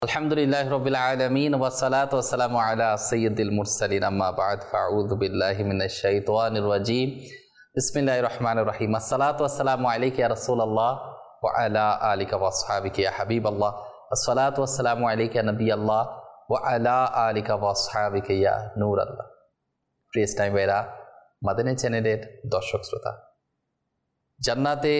আলহামদুলিল্লাহ রাব্বিল আলামিন ওয়াসসালাতু ওয়াসসালামু আলা সাইয়্যিদিল মুরসালিন আম্মা বা'দ ফাআউযু বিল্লাহি মিনাশ শাইতানির রাজীম বিসমিল্লাহির রহমানির রহিম আসসালাতু ওয়াসসালামু আলাইকা ইয়া রাসূলুল্লাহ ওয়া আলা আলিকা ওয়া আসহাবিকা ইয়া হাবিবাল্লাহ আসসালাতু ওয়াসসালামু আলাইকা ইয়া নবিয়াল্লাহ ওয়া আলা আলিকা ওয়া আসহাবিকা ইয়া নূরাল্লাহ। প্রিয় ইসলামী ভাইরা, মাদানী চ্যানেলের দর্শক শ্রোতা, জান্নাতে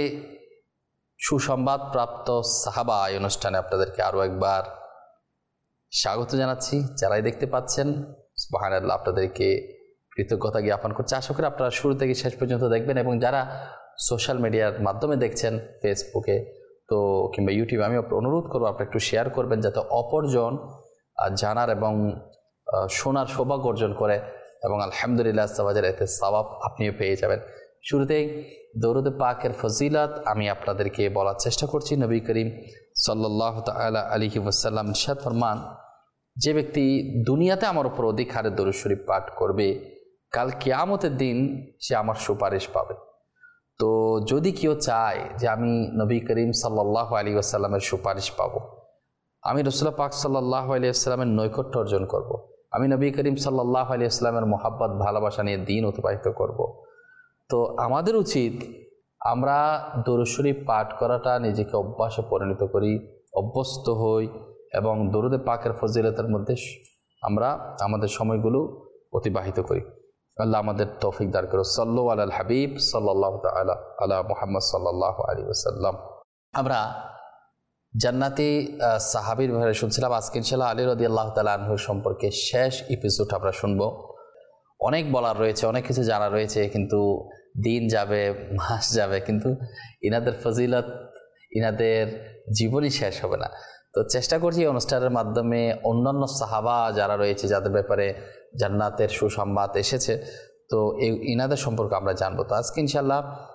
সুসংবাদ প্রাপ্ত সাহাবা এই অনুষ্ঠানে আপনাদেরকে আরও একবার স্বাগত জানাচ্ছি। যারাই দেখতে পাচ্ছেন সুবহানাল্লাহ, আপনাদেরকে কৃতজ্ঞতা জ্ঞাপন করছি। আশা করি আপনারা শুরু থেকে শেষ পর্যন্ত দেখবেন, এবং যারা সোশ্যাল মিডিয়ার মাধ্যমে দেখছেন ফেসবুকে তো কিংবা ইউটিউবে, আমি অনুরোধ করবো আপনারা একটু শেয়ার করবেন, যাতে অপরজন জানার এবং শোনার সৌভাগ্য অর্জন করে, এবং আলহামদুলিল্লাহ সাওয়াজের এতে সওয়াব আপনিও পেয়ে যাবেন। শুরুতেই দরুদে পাকের ফজিলত আমি আপনাদেরকে বলার চেষ্টা করছি। নবী করিম সাল্লাল্লাহু তাআলা আলাইহি ওয়াসাল্লাম ইরশাদ ফরমান, যে ব্যক্তি দুনিয়াতে আমার উপর অধিক হারে দরুদ শরীফ পাঠ করবে, কাল কিয়ামতের দিন সে আমার সুপারিশ পাবে। তো যদি কেউ চায় যে আমি নবী করিম সাল্লাল্লাহু আলাইহি ওয়াসাল্লামের সুপারিশ পাবো, আমি রাসূলুল্লাহ পাক সাল্লাল্লাহু আলাইহি ওয়াসাল্লামের নৈকট্য অর্জন করব, আমি নবী করিম সাল্লাল্লাহু আলাইহি ওয়াসাল্লামের মহাব্বত ভালোবাসা নিয়ে দিন অতিবাহিত করব, তো আমাদের উচিত আমরা দরুদ শরীফ পাঠ করাটা নিজেকে অভ্যাসে পরিণত করি, অভ্যস্ত হই, এবং দরুদে পাকের ফজিলতের মধ্যে আমরা আমাদের সময়গুলো অতিবাহিত করি। আল্লাহ আমাদের তৌফিক দান করুন। সাল্লু আলাল হাবিব সাল্লাল্লাহু তাআলা আলা মুহাম্মদ সাল্লাল্লাহু আলাইহি ওয়াসাল্লাম। আমরা জান্নাতি সাহাবীর ব্যাপারে শুনছিলাম। আজকে ইনশাআল্লাহ আলী রাদিয়াল্লাহু তাআলা আনহু সম্পর্কে শেষ এপিসোড আমরা শুনবো। অনেক বলার রয়েছে, অনেক কিছু জানা রয়েছে, কিন্তু দিন যাবে, মাস যাবে, কিন্তু ইনাদের ফজিলত, ইনাদের জীবনই শেষ হবে না। তো চেষ্টা করছি এই অনুষ্ঠানের মাধ্যমে অন্যান্য সাহাবা যারা রয়েছে, যাদের ব্যাপারে জান্নাতের সুসংবাদ এসেছে, তো এই ইনাদের সম্পর্কে আমরা জানবো। তো আজকে ইনশাআল্লাহ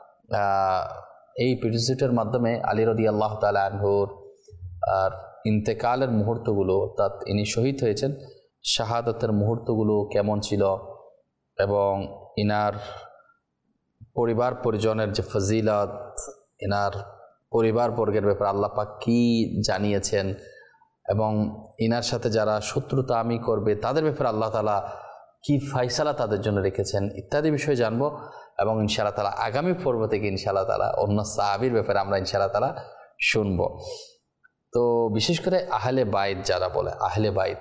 এই এপিসোডের মাধ্যমে আলী রাদিয়াল্লাহু তাআলা আনহুর আর ইন্তেকালের মুহূর্তগুলো, অর্থাৎ ইনি শহীদ হয়েছেন, শাহাদাতের মুহূর্তগুলো কেমন ছিল, এবং ইনার পরিবার পরিজনের যে ফজিলত, ইনার পরিবার বর্গের ব্যাপারে আল্লাহ পাক কী জানিয়েছেন, এবং ইনার সাথে যারা শত্রুতা আমি করবে তাদের ব্যাপারে আল্লাহ তাআলা কী ফায়সালা তাদের জন্য রেখেছেন, ইত্যাদি বিষয়ে জানবো। এবং ইনশাআল্লাহ তাআলা আগামী পর্ব থেকে ইনশাআল্লাহ তাআলা অন্য সাহাবীর ব্যাপারে আমরা ইনশাআল্লাহ তাআলা শুনবো। তো বিশেষ করে আহলে বাইত যারা বলে, আহলে বাইত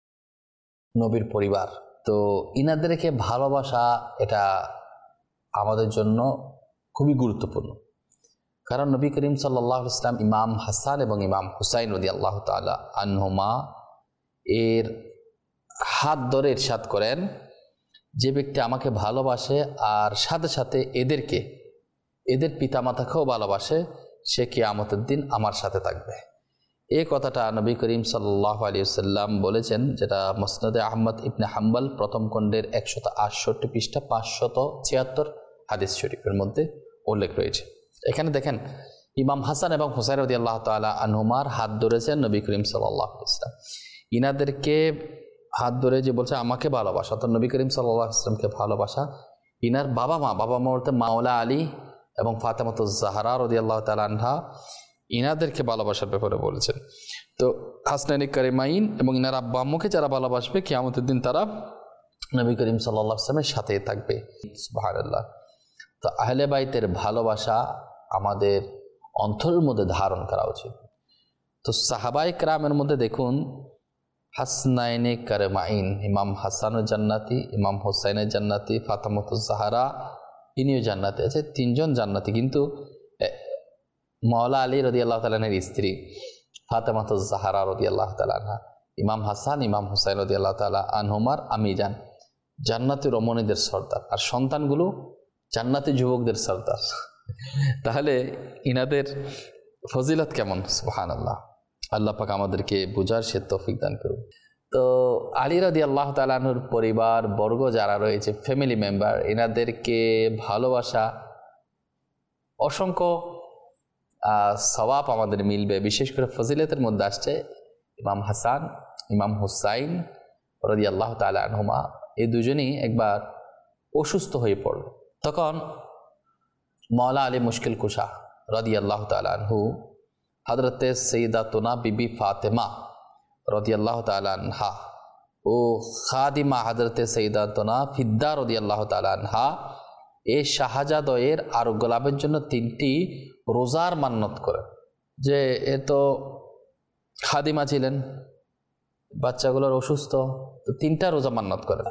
নবীর পরিবার, তো ইনাদেরকে ভালোবাসা এটা আমাদের জন্য খুবই গুরুত্বপূর্ণ। কারণ নবী করিম সাল্লাল্লাহু আলাইহি ওয়াসাল্লাম ইমাম হাসান এবং ইমাম হুসাইন রাদিয়াল্লাহু তাআলা আনহুমা এর হাত ধরে ইরশাদ করেন, যে ব্যক্তি আমাকে ভালোবাসে আর সাথে সাথে এদের পিতামাতাকেও ভালোবাসে, সে কিয়ামতের দিন আমার সাথে থাকবে। এই কথাটা নবী করিম সাল্লাল্লাহু আলাইহি ওয়াসাল্লাম বলেছেন, যেটা মুসনাদে আহমদ ইবনে হাম্বল প্রথম খণ্ডের 168 পৃষ্ঠা 576 হাদিস শরীফের মধ্যে উল্লেখ রয়েছে। এখানে দেখেন, ইমাম হাসান এবং হুসাইন রাদিয়াল্লাহু তাআলা আনহুমার হাত ধরেছেন নবী করিম সাল্লাল্লাহু আলাইহি ওয়াসাল্লাম। ইনাদেরকে হাত ধরে যে বলছে আমাকে ভালোবাসা, তো নবী করিম সাল্লাল্লাহু আলাইহি ওয়াসাল্লামকে ভালোবাসা। ইনার বাবা মা বলতে মাওলা আলী এবং ফাতেমাতুজ জাহরা রাদিয়াল্লাহু তাআলা আনহা, ইনাদেরকে ভালোবাসার ব্যাপারে বলেছেন। তো হাসনাইন কারিমাইন এবং ইনার আব্বা আম্মুকে যারা ভালোবাসবে, কিয়ামতের দিন তারা নবী করিম সাল্লাল্লাহু আলাইহি ওয়াসাল্লামের সাথেই থাকবে। সুবহানাল্লাহ। তো আহলে বাইতের ভালোবাসা আমাদের অন্তরের মধ্যে ধারণ করা উচিত। তো সাহাবায়ে কেরামের মধ্যে দেখুন, হাসনাইনে কারিমাইন, ইমাম হাসানুল জান্নাতি, ইমাম হুসাইনের জান্নাতি, ফাতেমাতুজ জাহরা ইনিও জান্নাতি আছে, তিনজন জান্নাতি। কিন্তু মাওলা আলী রাদিয়াল্লাহু তাআলা আনহার স্ত্রী ফাতেমাতুজ জাহরা রাদিয়াল্লাহু তাআলা আনহা, ইমাম হাসান ইমাম হুসাইন রাদিয়াল্লাহু তাআলা আনহুমার আম্মিজান, জান্নাতি রমণীদের সর্দার, আর সন্তানগুলো জান্নাতি যুবকদের সর্দার। তাহলে ইনাদের ফজিলত কেমন! সুবহানাল্লাহ। আল্লাহ পাক আমাদেরকে বুঝার সে তৌফিক দান করুন। তো আলী রাদিয়াল্লাহু তাআলা আনহুর পরিবার বর্গ যারা রয়েছে, ফ্যামিলি মেম্বার, এনাদেরকে ভালোবাসা, অসংখ্য সওয়াব আমাদের মিলবে। বিশেষ করে ফজিলতের মধ্যে আসছে ইমাম হাসান ইমাম হুসাইন রাদিয়াল্লাহু তাআলা আনহুমা, এই দুজনই একবার অসুস্থ হয়ে পড়ল। তখন মাওলা আলী মুশকিল কুশা রাদিয়াল্লাহু তাআলা আনহু হযরতে সৈয়দাতুনা বিবি ফাতেমা রাদিয়াল্লাহু তাআলা আনহা ও খাদিমা হযরতে সাইয়্যিদাতুনা ফিদ্দা রাদিয়াল্লাহু তাআলা আনহা এই শাহজাদয়ের আরোগ্য লাভের জন্য 3টি রোজার মান্নত করেন। যে এ তো খাদিমা ছিলেন, বাচ্চাগুলোর অসুস্থ, তো 3টা রোজা মান্নত করেন।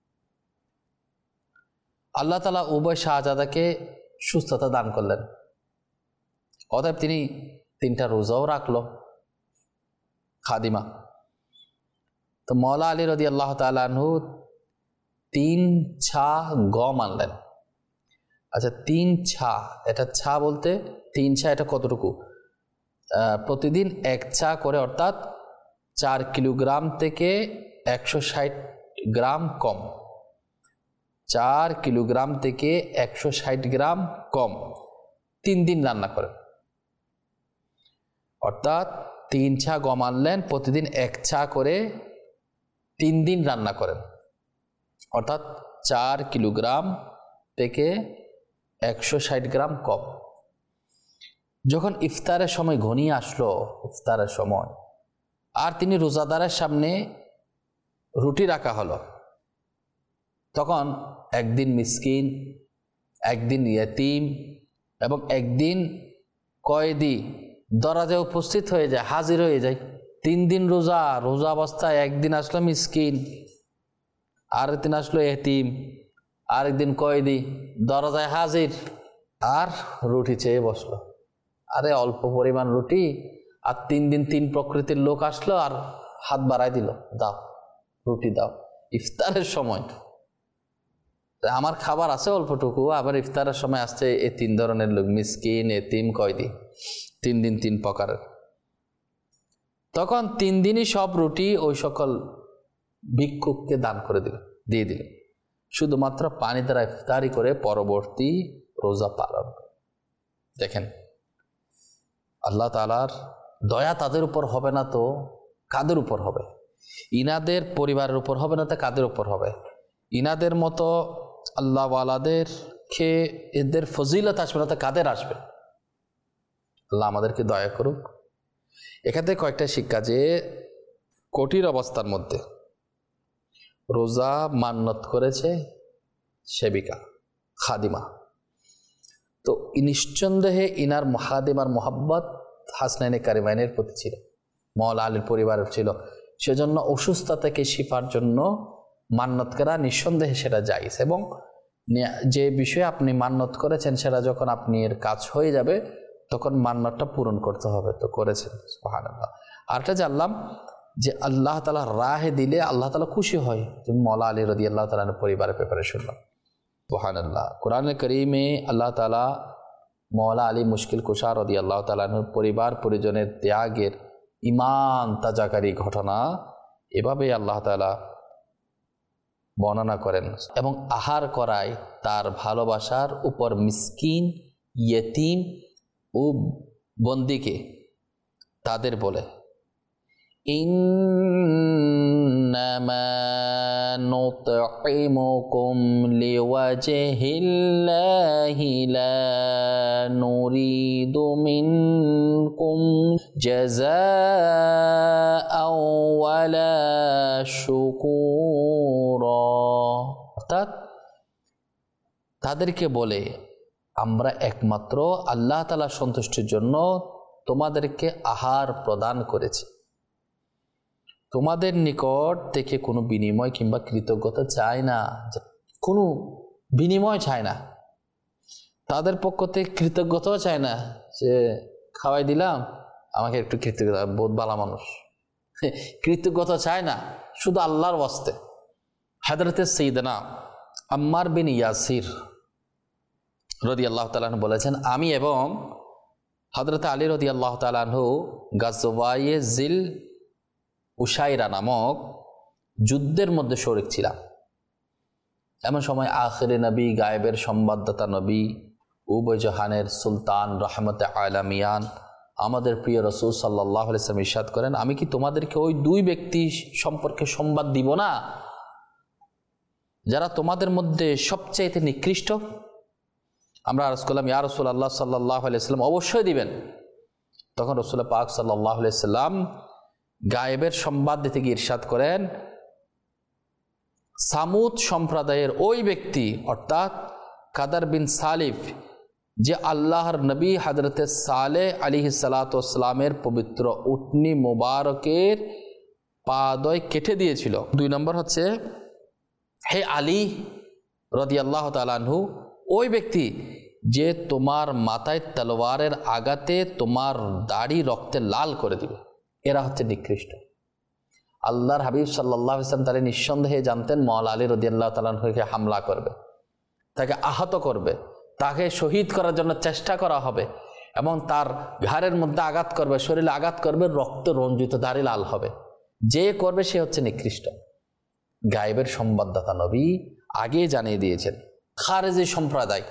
আল্লাহ তাআলা উভয় শাহজাদাকে সুস্থতা দান করলেন, অতএব তিনি 3টা রোজাও রাখলো খাদিমা। তো মওলা আলী রাদিয়াল্লাহু তাআলা আনহু 3 ছা গম আনলেন। আচ্ছা, 3 ছা, এটা ছা বলতে 3 ছা এটা কতটুকু? প্রতিদিন 1 ছা করে, অর্থাৎ 4 কিলোগ্রাম থেকে 160 গ্রাম কম। 4 কিলোগ্রাম থেকে 160 গ্রাম কম 3 দিন রান্না করেন। অর্থাৎ 3 ছা গম আনলেন, প্রতিদিন 1 ছা করে 3 দিন রান্না করেন, অর্থাৎ 4 কিলোগ্রাম থেকে 160 গ্রাম কম। যখন ইফতারের সময় ঘনিয়ে আসলো, ইফতারের সময়, আর তিনি রোজাদারের সামনে রুটি রাখা হলো, তখন একদিন মিসকিন, একদিন ইয়েতিম এবং একদিন কয়েদি দরজায় উপস্থিত হয়ে যায়, হাজির হয়ে যায়। 3 দিন রোজা অবস্থায় একদিন আসলো মিসকিন, আরেকদিন আসলো ইয়েতিম, আরেকদিন কয়েদি দরজায় হাজির, আর রুটি চেয়ে বসলো। আরে অল্প পরিমাণ রুটি, আর 3 দিন 3 প্রকৃতির লোক আসলো আর হাত বাড়াই দিল, দাও রুটি দাও। ইফতারের সময় আমার খাবার আছে অল্পটুকু, আবার ইফতারের সময় আসছে এই 3 ধরনের লোক, মিসকিন, এতিম, কয়েদি, 3 দিন 3 প্রকারের। তখন 3 দিনই সব রুটি ওই সকল ভিক্ষুককে দান করে দিয়ে দিল, শুধুমাত্র পানি দ্বারা ইফতারি করে পরবর্তী রোজা পালন করে। দেখেন, আল্লাহ তাআলার দয়া তাদের উপর হবে না তো কাদের উপর হবে? ইনাদের পরিবারের উপর হবে না তো কাদের উপর হবে? ইনাদের মতো আল্লাহওয়ালাদেরকে এদের ফজিলত আসবে না তো কাদের আসবে? আল্লাহ আমাদেরকে দয়া করুক। এখান থেকে কয়েকটা শিক্ষা, যে কঠিন অবস্থার মধ্যে রোজা মান্নত করেছে সেবিকা খাদিমা, তো নিঃসন্দেহে ইনার খাদিমার মোহাব্বত হাসনাইনে কারিমাইনের প্রতি ছিল, মওলা আলীর পরিবারের ছিল। সেজন্য অসুস্থ থেকে শিফার জন্য মান্নত করা নিঃসন্দেহে সেটা জায়েজ, এবং যে বিষয়ে আপনি মান্নত করেছেন সেটা যখন আপনি এর কাজ হয়ে যাবে তখন মান্নতটা পূরণ করতে হবে, তো করেছেন, সুবহানাল্লাহ। আরটা জানলাম যে আল্লাহ তাআলা রাহে দিলে আল্লাহ তাআলা খুশি হয়, তুমি মওলা আলী রাদিয়াল্লাহু তাআলার পরিবারের ব্যাপারে শুনলাম, সুবহানাল্লাহ। কোরআনে কারীমে আল্লাহ তাআলা মওলা আলী মুশকিল কুশা রাদিয়াল্লাহু তাআলার পরিবার পরিজনের ত্যাগের ঈমান তাজাকারী ঘটনা এভাবে আল্লাহ তাআলা বর্ণনা করেন, এবং আহার করায় তার ভালোবাসার উপর মিসকিন, ইয়েতিম ও বন্দীকে তাদের বলে, ইন্নামা নুতঈমুকুম লিওয়াজহিল্লাহি লা নুরিদু মিনকুম জাযাআও ওয়ালা শুকুরা। অর্থাৎ তাদেরকে বলে, আমরা একমাত্র আল্লাহ তাআলার সন্তুষ্টির জন্য তোমাদেরকে আহার প্রদান করেছি, তোমাদের নিকট থেকে কোনো বিনিময় কিংবা কৃতজ্ঞতা চাই না, কোনো বিনিময় চায় না, তাদের পক্ষ থেকে কৃতজ্ঞতাও চায় না যে খাওয়াই দিলাম আমাকে একটু কৃতজ্ঞতা, বহুত ভালো মানুষ, কৃতজ্ঞতা চায় না, শুধু আল্লাহর ওয়াস্তে। হযরতে সাইয়্যিদনা আম্মার বিন ইয়াসির রাদিয়াল্লাহু তাআলা আনহু বলেছেন, আমি এবং হযরতে আলী রাদিয়াল্লাহু তাআলা আনহু গাজওয়ায়ে জিল উসাইরা নামক যুদ্ধের মধ্যে শরীক ছিলাম। এমন সময় আখিরে নবী, গায়েবের সংবাদদাতা নবী, উভয় জাহানের সুলতান, রহমতে আলামিয়ান, আমাদের প্রিয় রাসূল সাল্লাল্লাহু আলাইহি ওয়াসাল্লাম ইরশাদ করেন, আমি কি তোমাদেরকে ওই 2 ব্যক্তি সম্পর্কে সংবাদ দিব না যারা তোমাদের মধ্যে সবচাইতে নিকৃষ্ট? আমরা আরজ করলাম, ইয়া রাসূলুল্লাহ সাল্লাল্লাহু আলাইহি ওয়াসাল্লাম অবশ্যই দিবেন। তখন রাসূল পাক সাল্লাল্লাহু আলাইহি ওয়াসাল্লাম গায়েবের সংবাদ দিতে গিয়ে ইরশাদ করেন, সামুদ সম্প্রদায়ের ওই ব্যক্তি অর্থাৎ কাদার বিন সালিফ, যে আল্লাহর নবী হযরতে সালেহ আলাইহিসসালামের পবিত্র উটনি মোবারকের পাদয় কেটে দিয়েছিল। 2 নম্বর হচ্ছে, হে আলী রাদিয়াল্লাহু তাআলা আনহু, ওই ব্যক্তি যে তোমার মাথায় তলোয়ারের আঘাতে তোমার দাড়ি রক্তে লাল করে দিবে, এরা হচ্ছে নিকৃষ্ট। আল্লাহর হাবিব সাল্লাল্লাহু আলাইহি ওয়াসাল্লাম তারা নিঃসন্দেহে জানতেন মাওলা আলী রাদিয়াল্লাহু তাআলা আনহুকে হামলা করবে, তাকে আহত করবে, তাকে শহীদ করার জন্য চেষ্টা করা হবে এবং তার ঘাড়ের মধ্যে আঘাত করবে, শরীরে আঘাত করবে, রক্ত রঞ্জিত দাড়ি লাল হবে। যে করবে সে হচ্ছে নিকৃষ্ট। গায়েবের সংবাদদাতা নবী আগে জানিয়ে দিয়েছেন। খারেজি সম্প্রদায়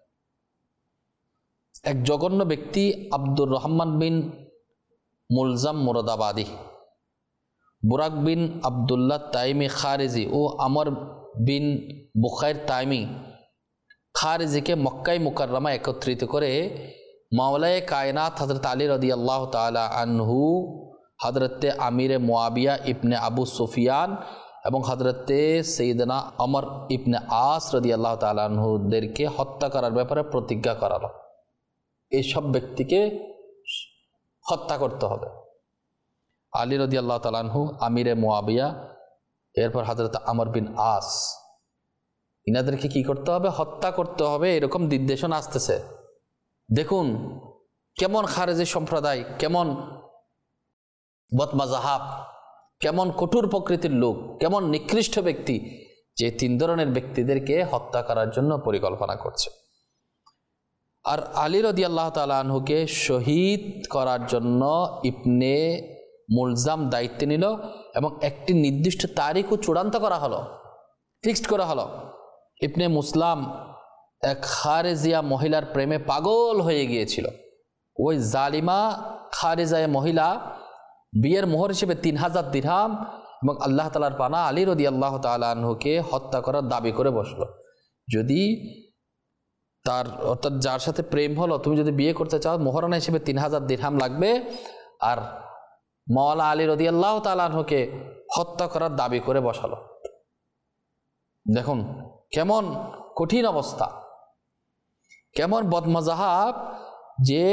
এক জঘন্য ব্যক্তি আব্দুর রহমান বিন মুলজাম মুরাদাবাদী, বুরাক বিন আবদুল্লাহ তাইমি খারেজি ও আমর বিন বুখাইর তাইমি খারেজিকে মক্কায় মুকাররমা একত্রিত করে মাওলায়ে কায়নাত হযরত আলী রাদিয়াল্লাহু তাআলা আনহু, হযরতে আমিরে মুয়াবিয়া ইবনে আবু সুফিয়ান এবং হযরতে সাইয়েদনা আমর ইবনে আস রাদিয়াল্লাহু তাআলা আনহুদেরকে হত্যা করার ব্যাপারে প্রতিজ্ঞা করালো। এইসব ব্যক্তিকে হত্যা করতে হবে। আলী রাদিয়াল্লাহু তাআলা আনহু, আমিরে মুয়াবিয়া, এরপর হযরত আমর বিন আস, ইনাদেরকে কি করতে হবে? হত্যা করতে হবে। এরকম নির্দেশনা আসতেছে। দেখুন কেমন খারেজি সম্প্রদায়, কেমন বদমাজাহাব, কেমন কঠোর প্রকৃতির লোক, কেমন নিকৃষ্ট ব্যক্তি, যে 3 ধরনের ব্যক্তিদেরকে হত্যা করার জন্য পরিকল্পনা করছে। আর আলী রাদিয়াল্লাহু তাআলা আনহুকে শহীদ করার জন্য ইবনে মুলজাম দায়িত্ব নিল এবং একটি নির্দিষ্ট তারিখও চূড়ান্ত করা হলো, ফিক্সড করা হলো। ইবনে মুসলাম এক খারেজিয়া মহিলার প্রেমে পাগল হয়ে গিয়েছিল। ওই জালিমা খারেজিয়া মহিলা বিয়ের মোহর হিসেবে 3000 দিরহাম এবং আল্লাহ তাআলার পানা আলী রাদিয়াল্লাহু তাআলা আনহুকে হত্যা করার দাবি করে বসলো। যদি তার অর্থাৎ যার সাথে প্রেম হলো, তুমি যদি বিয়ে করতে চাও, মোহরানা হিসেবে 3000 দিরহাম লাগবে, আর মাওলা আলী রাদিয়াল্লাহু তাআলা আনহুকে হত্যা করার দাবি করে বসালো। দেখুন কেমন কঠিন অবস্থা, কেমন বদমাজাহাব, যে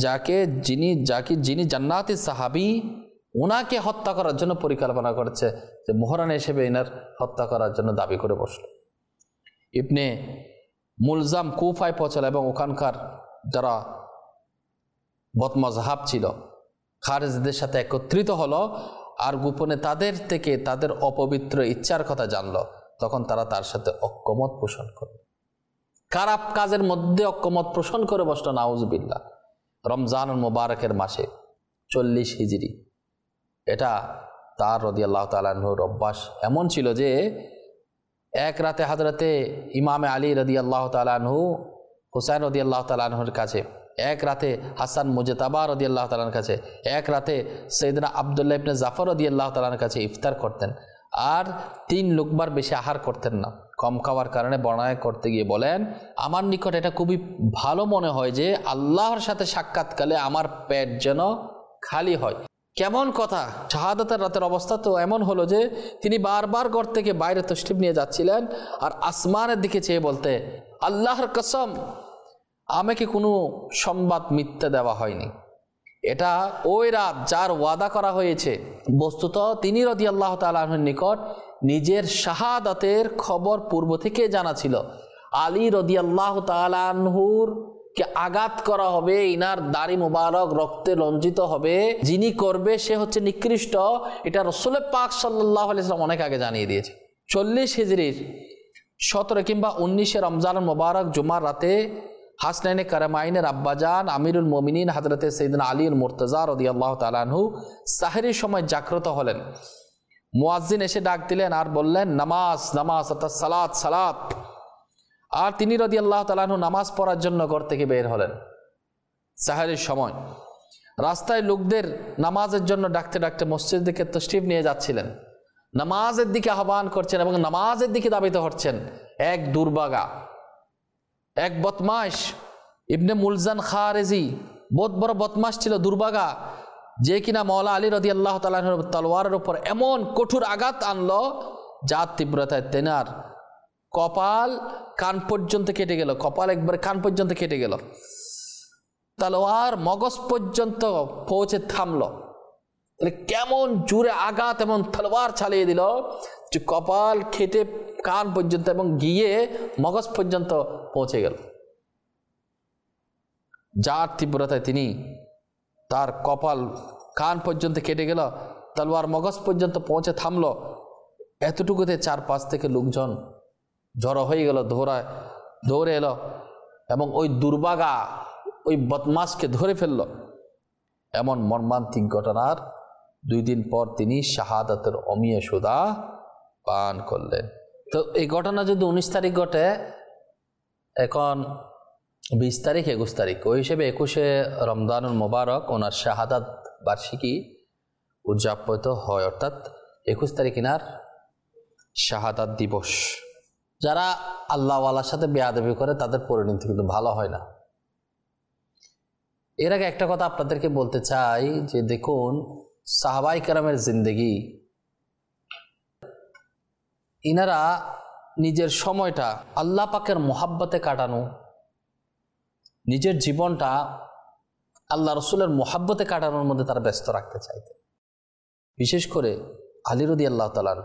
যিনি জান্নাতি সাহাবী, ওনাকে হত্যা করার জন্য পরিকল্পনা করেছে, যে মোহরানা হিসেবে এনার হত্যা করার জন্য দাবি করে বসলো। ইবনে মুলজাম কুফায় পৌঁছাল এবং ওখানকার যারা বদমাজাহাব ছিল খারেজিদের সাথে একত্রিত হলো আর গোপনে তাদের থেকে তাদের অপবিত্র ইচ্ছার কথা জানলো। তখন তারা তার সাথে ঐক্যমত পোষণ করল, খারাপ কাজের মধ্যে ঐক্যমত পোষণ করে বসলো। নাউজুবিল্লাহ। রমজানুল মুবারকের মাসে 40 হিজরি, এটা তার রাদিয়াল্লাহু তাআলা আনহুর অভ্যাস এমন ছিল যে এক রাতে হযরতে ইমামে আলী রাদিয়াল্লাহু তাআলা আনহু হুসাইন রাদিয়াল্লাহু তাআলা আনহুর কাছে, এক রাতে হাসান মুজতাবা রাদিয়াল্লাহু তাআলার কাছে, এক রাতে সাইয়েদনা আব্দুল্লাহ ইবনে জাফর রাদিয়াল্লাহু তাআলার কাছে ইফতার করতেন। আর 3 লোকবার বেশি আহার করতেন না। কম খাওয়ার কারণে বর্ণনা করতে গিয়ে বলেন, আমার নিকট এটা খুবই ভালো মনে হয় যে আল্লাহর সাথে সাক্ষাৎকালে আমার পেট যেন খালি হয়। কেমন কথা! শাহাদাতের রাতের অবস্থা তো এমন হলো যে তিনি বারবার ঘর থেকে বাইরে তশরিফ নিয়ে যাচ্ছিলেন আর আসমানের দিকে চেয়ে বলতে, আল্লাহর কসম, আমাকে কোনো সংবাদ মিথ্যা দেওয়া হয়নি। এটা ওই রাত যার ওয়াদা করা হয়েছে। বস্তুত তিনি রাদিয়াল্লাহু তাআলা আনহুর নিকট নিজের শাহাদাতের খবর পূর্ব থেকে জানা ছিল। আলী রাদিয়াল্লাহু তাআলা আনহুর কে আঘাত করা হবে, ইনার দাড়ি মুবারক রক্তে রঞ্জিত হবে, যিনি করবে সে হচ্ছে নিকৃষ্ট। এটা রাসূল পাক সাল্লাল্লাহু আলাইহি ওয়াসাল্লাম অনেক আগে জানিয়ে দিয়েছে। 40 হিজরির 17 কিংবা 19 রমজান মুবারক জুমার রাতে হাসনাইনে কারামাইনের আব্বাজান আমিরুল মুমিনিন হযরতে সাইয়েদনা আলীউল মুর্তজা রাদিয়াল্লাহু তাআলা আনহু সাহরির সময় জাগ্রত হলেন। মুয়াজ্জিন এসে ডাক দিলেন আর বললেন, নামাজ নামাজ অর্থাৎ সালাত সালাত। আর তিনি রাদিয়াল্লাহু তাআলা আনহু নামাজ পড়ার জন্য ঘর থেকে বের হলেন। সাহরির সময় রাস্তায় লোকদের নামাজের জন্য ডাকতে ডাকতে মসজিদের দিকে তশরিফ নিয়ে যাচ্ছিলেন, নামাজের দিকে আহ্বান করছেন এবং নামাজের দিকে দাবিত হচ্ছেন এক দুর্ভাগা, এক বদমাশ ইবনে মুলজান খারেজি, বহুত বড় বদমাশ ছিল, দুর্ভাগা। যে কিনা মওলা আলী রাদিয়াল্লাহু তাআলা আনহুর তলোয়ারের উপর এমন কঠোর আঘাত আনলো যার তীব্রতায় তেনার কপাল কান পর্যন্ত কেটে গেল, কপাল একবার কান পর্যন্ত কেটে গেল, তলোয়ার মগজ পর্যন্ত পৌঁছে থামলো। কেমন জোরে আঘাত এবং তলোয়ার চালিয়ে দিল যে কপাল কেটে কান পর্যন্ত এবং গিয়ে মগজ পর্যন্ত পৌঁছে গেল। যার তীব্রতায় তিনি তার কপাল কান পর্যন্ত কেটে গেল, তলোয়ার মগজ পর্যন্ত পৌঁছে থামলো। এতটুকুতে 4-5 থেকে লোকজন জড়ো হয়ে গেল, দৌড়ে এলো এবং ওই দুর্ভাগা ওই বদমাশকে ধরে ফেলল। এমন মর্মান্তিক ঘটনার 2 দিন পর তিনি শাহাদাতের অমিয় সুধা পান করলেন। তো এই ঘটনা যদি 19 তারিখ ঘটে, এখন 20 তারিখ 21 তারিখ, ওই হিসেবে 21শে রমজানুল মোবারক ওনার শাহাদাত বার্ষিকী উদযাপিত হয়, অর্থাৎ 21 তারিখ ইনার শাহাদাত দিবস। যারা আল্লাহওয়ালার সাথে বেয়াদবি করে তাদের পরিণতি কিন্তু ভালো হয় না। এর আগে একটা কথা আপনাদেরকে বলতে চাই যে দেখুন, সাহাবায়ে কেরামের জিন্দেগি, ইনারা নিজের সময়টা আল্লাহ পাকের মোহাব্বতে কাটানো, নিজের জীবনটা আল্লাহ রসুলের মোহাব্বতে কাটানোর মধ্যে তারা ব্যস্ত রাখতে চাইতেন। বিশেষ করে আলী রাদিয়াল্লাহু তাআলা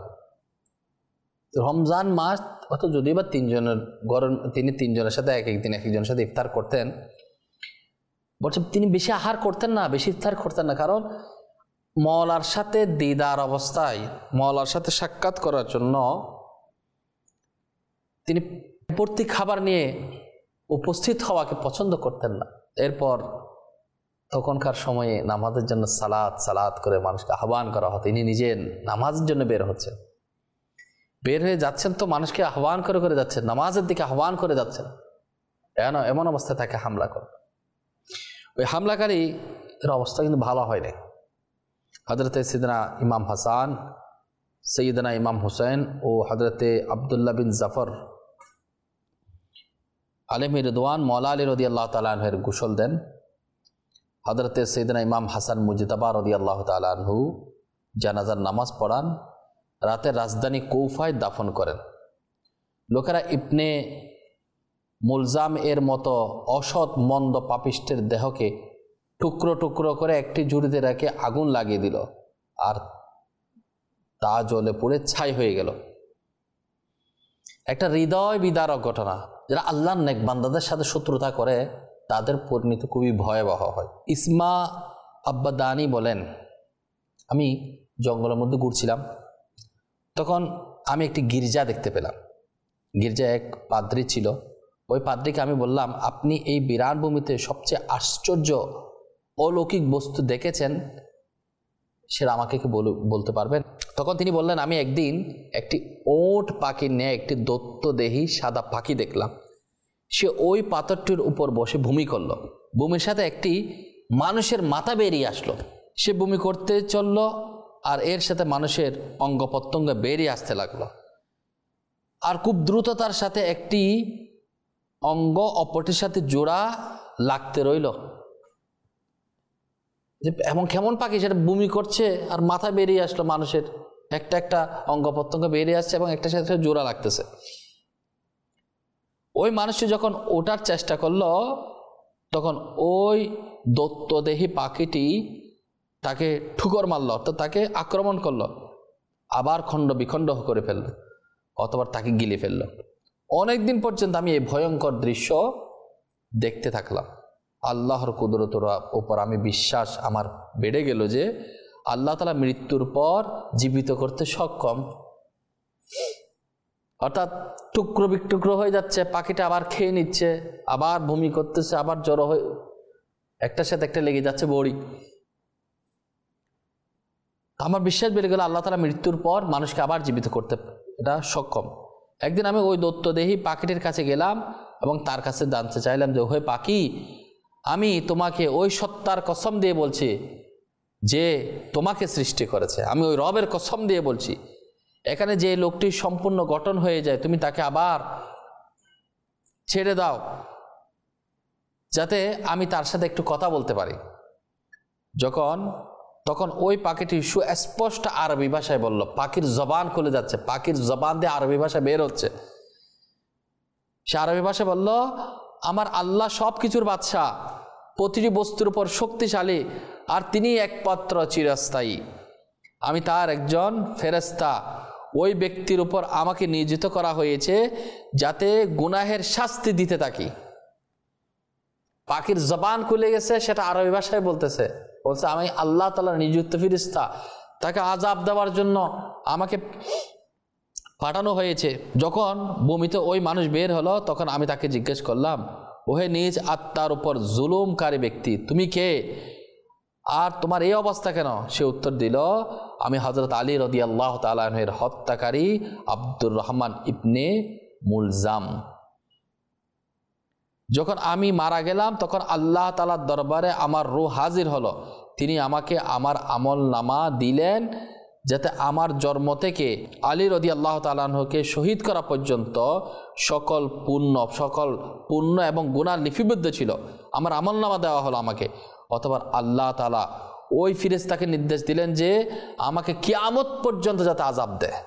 রমজান মাস, অত যদিও বা 3 জনের গরম, তিনি 3 জনের সাথে এক একজনের সাথে ইফতার করতেন, বলছে তিনি বেশি আহার করতেন না, বেশি ইফতার করতেন না, কারণ মওলার সাথে দিদার অবস্থায়, মওলার সাথে সাক্ষাৎ করার জন্য তিনি প্রতি খাবার নিয়ে উপস্থিত হওয়াকে পছন্দ করতেন না। এরপর তখনকার সময়ে নামাজের জন্য সালাত করে মানুষকে আহ্বান করা হতো। তিনি নিজে নামাজের জন্য বের হয়ে যাচ্ছেন, তো মানুষকে আহ্বান করে যাচ্ছেন, নামাজের দিকে আহ্বান করে যাচ্ছেন। এমন অবস্থায় তাকে হামলা করে। ওই হামলাকারী এর অবস্থা কিন্তু ভালো হয় না। হযরতে সাইয়েদনা ইমাম হাসান, সৈয়দনা ইমাম হুসাইন ও হযরতে আব্দুল্লাহ বিন জাফর আলাইহি রিদওয়ান মওলা আলী রাদিয়াল্লাহু তাআলা আনহুর গোসল দেন। হযরতে সৈয়দনা ইমাম হাসান মুজতাবা রাদিয়াল্লাহু তাআলা আনহু জানাজার নামাজ পড়ান, রাতে রাজধানী কুফায় দাফন করেন। লোকেরা ইবনে মুলজাম এর মতো অসৎ মন্দ পাপিষ্টের দেহকে টুকরো টুকরো করে একটি ঝুড়িতে রেখে আগুন লাগিয়ে দিল, আর তা জ্বলে পুড়ে ছাই হয়ে গেল। একটা হৃদয় বিদারক ঘটনা। যারা আল্লাহর নেক বান্দাদের সাথে শত্রুতা করে তাদের পরিণতি খুবই ভয়াবহ হয়। ইসমা আব্বাদানি বলেন, আমি জঙ্গলের মধ্যে ঘুরছিলাম, তখন আমি একটি গির্জা দেখতে পেলাম। গির্জায় এক পাদ্রী ছিল। ওই পাদ্রীকে আমি বললাম, আপনি এই বিরান ভূমিতে সবচেয়ে আশ্চর্য অলৌকিক বস্তু দেখেছেন, সেটা আমাকে কি বলতে পারবেন? তখন তিনি বললেন, আমি একদিন একটি ওট পাখির নিয়ে একটি দৈত্যদেহী সাদা পাখি দেখলাম। সে ওই পাথরটির উপর বসে ভূমি করলো। ভূমির সাথে একটি মানুষের মাথা বেরিয়ে আসলো। সে ভূমি করতে চলল, আর এর সাথে মানুষের অঙ্গ প্রত্যঙ্গ বেরিয়ে আসতে লাগলো, আর খুব দ্রুততার সাথে একটি অঙ্গ অপরটির সাথে জোড়া লাগতে রইল। যে এমন কেমন পাখি, সেটা বমি করছে আর মাথা বেরিয়ে আসলো, মানুষের একটা অঙ্গ প্রত্যঙ্গ বেরিয়ে আসছে এবং একটা সাথে জোড়া লাগতেছে। ওই মানুষটি যখন ওঠার চেষ্টা করলো, তখন ওই দৈত্যদেহী পাখিটি তাকে ঠুকর মারল, অর্থাৎ তাকে আক্রমণ করলো, আবার খণ্ড বিখণ্ড করে ফেললো, অথবা তাকে গিলে ফেললো। অনেকদিন পর্যন্ত আমি এই ভয়ঙ্কর দৃশ্য দেখতে থাকলাম। আল্লাহর কুদরতের উপর আমি বিশ্বাস আমার বেড়ে গেল যে আল্লাহ তাআলা মৃত্যুর পর জীবিত করতে সক্ষম। অর্থাৎ টুকরো বিটুকরো হয়ে যাচ্ছে, পাখিটা আবার খেয়ে নিচ্ছে, আবার বমি করতেছে, আবার জড়ো হয়ে একটার সাথে একটা লেগে যাচ্ছে বড়ি। আমার বিশ্বাস বেড়ে গেল আল্লাহ তাআলা মৃত্যুর পর মানুষকে আবার জীবিত করতে এটা সক্ষম। একদিন আমি ওই দৈত্যদেহী পাখিটির কাছে গেলাম এবং তার কাছে জানতে চাইলাম যে, ওই পাখি, আমি তোমাকে ওই সত্তার কসম দিয়ে বলছি যে তোমাকে সৃষ্টি করেছে, আমি ওই রবের কসম দিয়ে বলছি, এখানে যে লোকটি সম্পূর্ণ গঠন হয়ে যায়, তুমি তাকে আবার ছেড়ে দাও, যাতে আমি তার সাথে একটু কথা বলতে পারি। যখন তখন ওই পাখিটি সুস্পষ্ট আরবি ভাষায় বলল, পাখির জবান খুলে যাচ্ছে, পাখির জবান দিয়ে আরবি ভাষা বের হচ্ছে। সে আরবি ভাষায় বলল, আমার আল্লাহ সব কিছুর বাদশাহ, প্রতিটি বস্তুর উপর শক্তিশালী, আর তিনি একমাত্র চিরস্থায়ী। আমি তার একজন ফেরেশতা। ওই ব্যক্তির উপর আমাকে নিয়োজিত করা হয়েছে যাতে গুনাহের শাস্তি দিতে থাকি। পাখির জবান খুলে গেছে, সেটা আরবি ভাষায় বলতেছে, বলছে আমি আল্লাহ তাআলার নিযুক্ত ফেরেশতা, তাকে আযাব দেওয়ার জন্য আমাকে পাঠানো হয়েছে। যখন ভূমিতে ওই মানুষ বের হলো, তখন আমি তাকে জিজ্ঞেস করলাম, ওহে নিজ আত্মার উপর জুলুমকারী ব্যক্তি, তুমি কে আর তোমার এই অবস্থা কেন? সে উত্তর দিল, আমি হযরত আলী রাদিয়াল্লাহু তাআলা আনহুর হত্যাকারী আব্দুর রহমান ইবনে মুলজাম। যখন আমি মারা গেলাম তখন আল্লাহ তাআলার দরবারে আমার রূহ হাজির হলো। তিনি আমাকে আমার আমল নামা দিলেন যাতে আমার জন্ম থেকে আলী রাদিয়াল্লাহু তাআলা আনহুকে শহীদ করা পর্যন্ত সকল পুণ্য এবং গুনাহ লিপিবদ্ধ ছিল। আমার আমল নামা দেওয়া হলো আমাকে। অথবা আল্লাহ তাআলা ওই ফেরেশতাকে নির্দেশ দিলেন যে আমাকে কিয়ামত পর্যন্ত যাতে আযাব দেয়।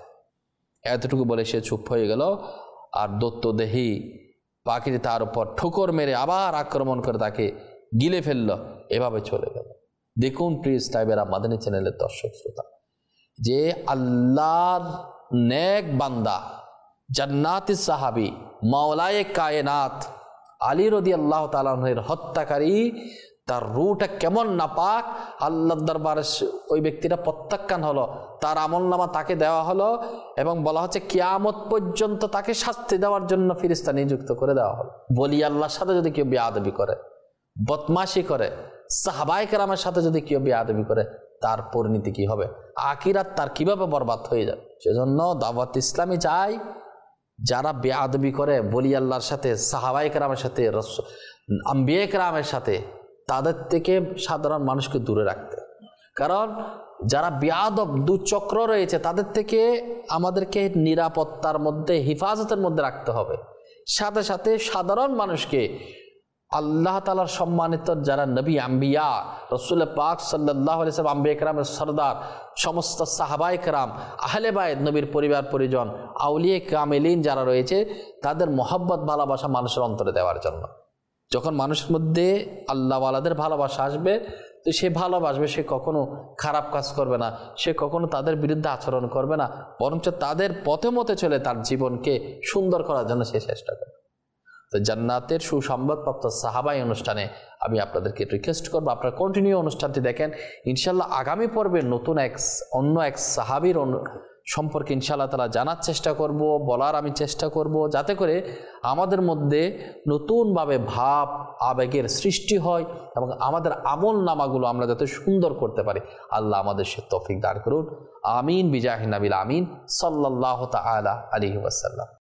এতটুকু বলে সে চুপ হয়ে গেল। আর দত্তদেহী পাখিটি তার উপর ঠোকর মেরে আবার আক্রমণ করে তাকে গিলে ফেলল। এভাবে চলে গেল। দেখুন প্রিয় সাহেবেরা, মাদানী চ্যানেলের দর্শক শ্রোতা, যে আল্লাহর নেক বান্দা, জান্নাতি সাহাবী, মাওলায়ে কায়নাত আলী রাদিয়াল্লাহু তাআলা আনহুর হত্যাকারী, তার রূহটা কেমন নাপাক, আল্লাহর দরবারে ওই ব্যক্তিটা প্রত্যাখ্যান হলো, তার আমলনামা তাকে দেওয়া হলো এবং বলা হচ্ছে কিয়ামত পর্যন্ত তাকে শাস্তি দেওয়ার জন্য ফেরেশতা নিযুক্ত করে দেওয়া হলো। বলি আল্লাহর সাথে যদি কেউ বেয়াদবি করে, বদমাশি করে, সাহাবায়ে কেরামের সাথে যদি কেউ বেয়াদবি করে, তার পরিণতি কি হবে, আখিরাত তার কিভাবে বরবাদ হয়ে যাবে। সেজন্য দাওয়াত ইসলামী চাই যারা বেয়াদবি করে বলি আল্লাহর সাথে, সাহাবায়ে কেরামের সাথে, আম্বিয়া কেরামের সাথে, তাদের থেকে সাধারণ মানুষকে দূরে রাখতে। কারণ যারা বেয়াদব দুচক্র রয়েছে তাদের থেকে আমাদেরকে নিরাপত্তার মধ্যে, হিফাজতের মধ্যে রাখতে হবে। সাথে সাথে সাধারণ মানুষকে আল্লাহ তাআলার সম্মানিত যারা নবী, আম্বিয়া, রাসূল পাক সাল্লাল্লাহু আলাইহি ওয়াসাল্লাম, আম্বিয়া কেরামের সরদার, সমস্ত সাহাবায়ে কেরাম, আহলে বায়ত, নবীর পরিবার পরিজন, আউলিয়া কামিলিন যারা রয়েছে, তাদের মহব্বত ভালোবাসা মানুষের অন্তরে দেওয়ার জন্য। যখন মানুষের মধ্যে আল্লাহওয়ালাদের ভালোবাসা আসবে, তো সে ভালোবাসবে, সে কখনো খারাপ কাজ করবে না, সে কখনো তাদের বিরুদ্ধে আচরণ করবে না, বরঞ্চ তাদের পথে মতে চলে তার জীবনকে সুন্দর করার জন্য সে চেষ্টা করবে। তো জান্নাতের সুসংবাদপ্রাপ্ত সাহাবাই অনুষ্ঠানে আমি আপনাদেরকে রিকোয়েস্ট করবো আপনারা কন্টিনিউ অনুষ্ঠানটি দেখেন। ইনশাল্লাহ আগামী পর্বে নতুন অন্য এক সাহাবীর সম্পর্কে ইনশাআল্লাহ তাআলা জানার চেষ্টা করব, বলার আমি চেষ্টা করব, যাতে করে আমাদের মধ্যে নতুনভাবে ভাব আবেগের সৃষ্টি হয় এবং আমাদের আমল নামাগুলো আমরা যাতে সুন্দর করতে পারি। আল্লাহ আমাদের সে তৌফিক দান করুন। আমিন বিজাহি নবিল আমিন সাল্লাল্লাহু তাআলা আলাইহি ওয়াসাল্লাম।